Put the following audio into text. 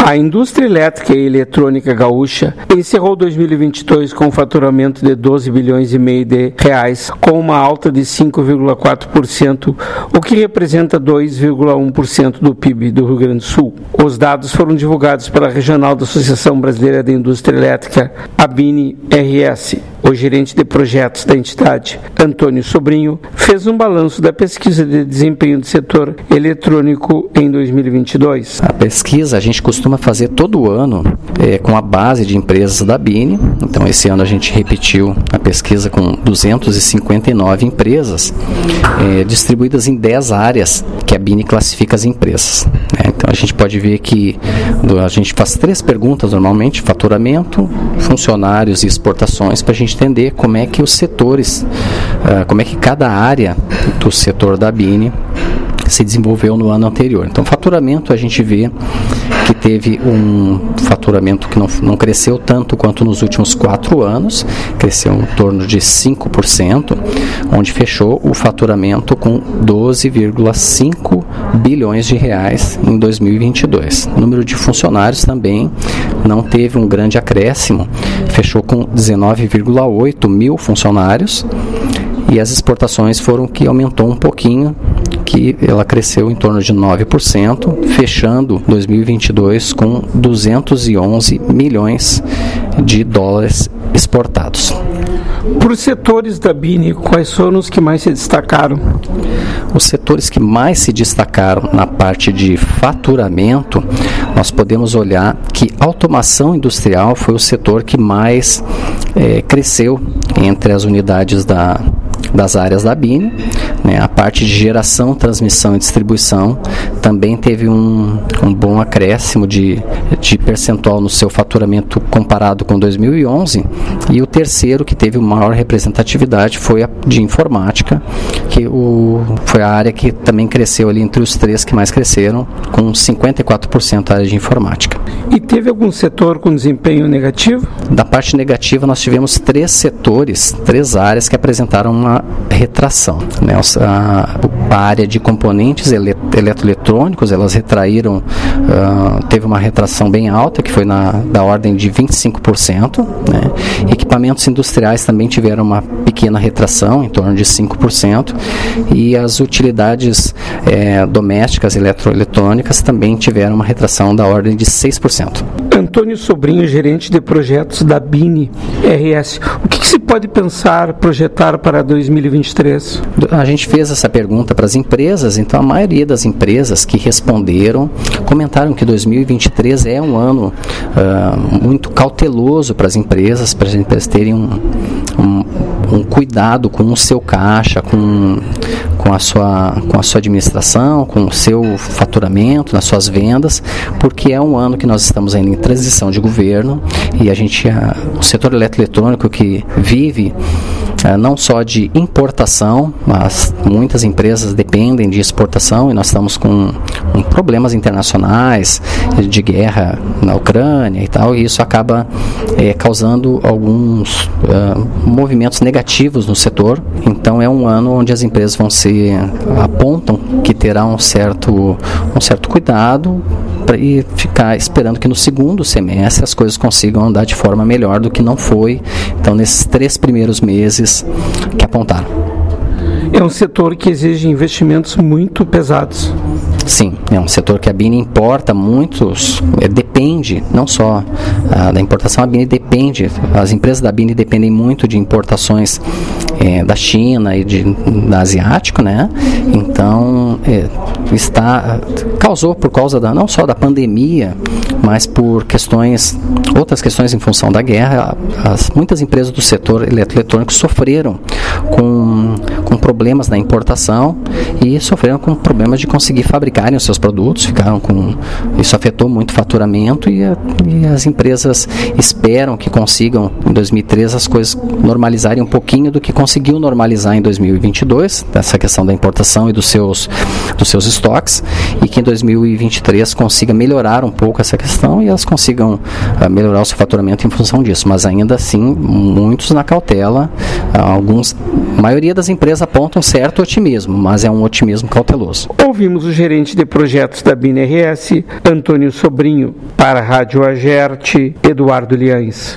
A indústria elétrica e eletrônica gaúcha encerrou 2022 com um faturamento de 12 bilhões e meio de reais, com uma alta de 5,4%, o que representa 2,1% do PIB do Rio Grande do Sul. Os dados foram divulgados pela Regional da Associação Brasileira de Indústria Elétrica, ABINE-RS. O gerente de projetos da entidade, Antônio Sobrinho, fez um balanço da pesquisa de desempenho do setor eletrônico em 2022. A pesquisa a gente costuma fazer todo ano com a base de empresas da ABINE. Então, esse ano a gente repetiu a pesquisa com 259 empresas distribuídas em 10 áreas que a ABINE classifica as empresas. Então, a gente pode ver que a gente faz 3 perguntas normalmente: faturamento, funcionários e exportações, para a gente entender como é que os setores, como é que cada área do setor da ABINE se desenvolveu no ano anterior. Então, faturamento, a gente vê que teve um faturamento que não cresceu tanto quanto nos últimos 4 anos, cresceu em torno de 5%, onde fechou o faturamento com 12,5 bilhões de reais em 2022. O número de funcionários também não teve um grande acréscimo, fechou com 19,8 mil funcionários, e as exportações foram o que aumentou um pouquinho, que ela cresceu em torno de 9%, fechando 2022 com 211 milhões de dólares exportados. Por setores da ABINE, quais foram os que mais se destacaram? Os setores que mais se destacaram na parte de faturamento, nós podemos olhar que automação industrial foi o setor que mais cresceu entre as unidades das áreas da ABINE. A parte de geração, transmissão e distribuição também teve um bom acréscimo de percentual no seu faturamento comparado com 2011, e o terceiro que teve maior representatividade foi a de informática, que foi a área que também cresceu ali entre os 3 que mais cresceram, com 54% a área de informática. E teve algum setor com desempenho negativo? Da parte negativa, nós tivemos 3 setores, 3 áreas que apresentaram uma retração. A área de componentes eletroeletrônicos, elas retraíram, teve uma retração bem alta, que foi da ordem de 25%. Equipamentos industriais também tiveram uma pequena retração, em torno de 5%, e as utilidades domésticas eletroeletrônicas também tiveram uma retração da ordem de 6%. Antônio Sobrinho, gerente de projetos da ABINE-RS. O que se pode projetar para 2023? A gente fez essa pergunta para as empresas, então a maioria das empresas que responderam comentaram que 2023 é um ano muito cauteloso para as empresas terem um cuidado com o seu caixa, com a sua administração, com o seu faturamento, nas suas vendas, porque é um ano que nós estamos ainda em transição de governo, e o setor eletroeletrônico que vive não só de importação, mas muitas empresas dependem de exportação, e nós estamos com problemas internacionais de guerra na Ucrânia e tal, e isso acaba causando alguns movimentos negativos no setor. Então é um ano onde as empresas apontam que terá um certo cuidado e ficar esperando que no segundo semestre as coisas consigam andar de forma melhor do que não foi. Então, nesses 3 primeiros meses que apontaram. É um setor que exige investimentos muito pesados. Sim, é um setor que a ABINE importa muitos, depende, não só da importação, a ABINE depende, as empresas da ABINE dependem muito de importações da China e da asiático, Então, causou por causa não só da pandemia, mas por outras questões em função da guerra, muitas empresas do setor eletroeletrônico sofreram com problemas na importação e sofreram com problemas de conseguir fabricarem os seus produtos, isso afetou muito o faturamento, e as empresas esperam que consigam, em 2013, as coisas normalizarem um pouquinho do que conseguiram conseguiu normalizar em 2022 essa questão da importação e dos seus estoques, e que em 2023 consiga melhorar um pouco essa questão e elas consigam melhorar o seu faturamento em função disso, mas ainda assim muitos na cautela. A maioria das empresas apontam certo otimismo, mas é um otimismo cauteloso. Ouvimos o gerente de projetos da BIN-RS, Antônio Sobrinho. Para a Rádio Agerte, Eduardo Liães.